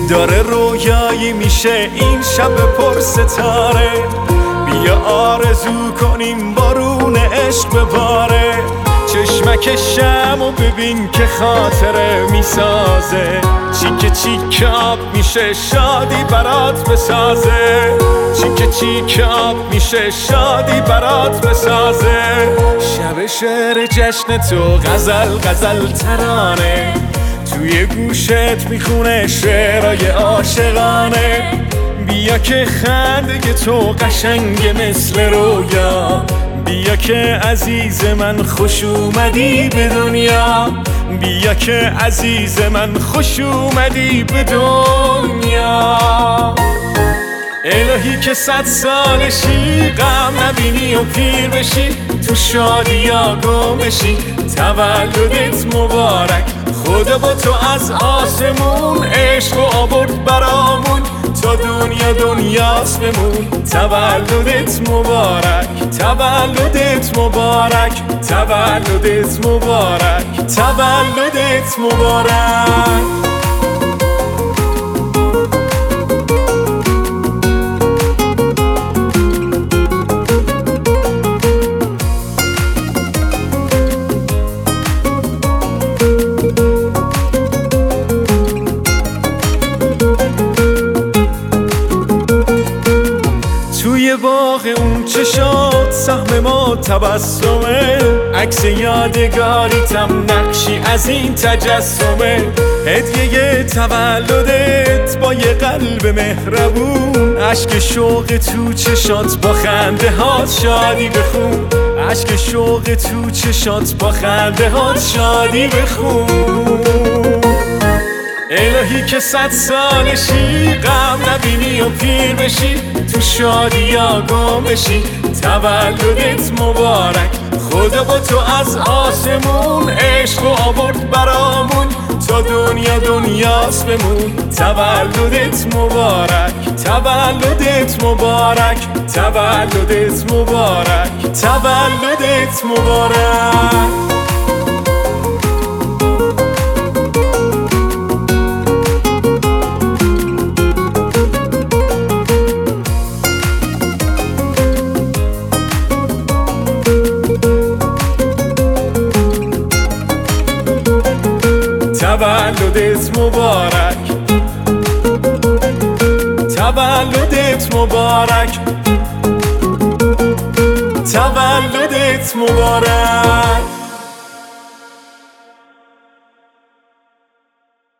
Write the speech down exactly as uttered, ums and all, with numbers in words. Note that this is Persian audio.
داره رویایی میشه این شب پر ستاره. بیا آرزو کنیم بارون عشق بباره. چشمک شمو ببین که خاطره میسازه. چیک چیک آب میشه شادی برات بسازه. چیک چیک آب میشه شادی برات بسازه. شب شعر جشن تو غزل غزل ترانه. توی گوشت میخونه شعرهای عاشقانه. بیا که خنده تو قشنگ مثل رویا. بیا که عزیز من خوش اومدی به دنیا. بیا که عزیز من خوش اومدی به دنیا. الهی که صد سالشی غم نبینی و پیر بشی. تو شادی ها گم بشی. تولدت مبارک. خدا با تو از آسمون عشق و آورد برامون. تا دنیا دنیاست بمون. تولدت مبارک. تولدت مبارک. تولدت مبارک. تولدت مبارک. توی باغ اون چشات سهم ما تبسمه. عکس یادگاریتم نقشی از این تجسمه. هدیه تولدت با یه قلب مهربون. عشق شوق تو چشات با خنده هات شادی بخون. عشق شوق تو چشات با خنده هات شادی بخون. الهی که صد سالشی غم نبینی و پیر بشی. تو شادی ها گم بشی. تولدت مبارک. خدا با تو از آسمون عشق و آورد برامون. تا دنیا دنیاست بمون. تولدت مبارک. تولدت مبارک. تولدت مبارک. تولدت مبارک. تولدت مبارک. تولدت مبارک. تولدت مبارک.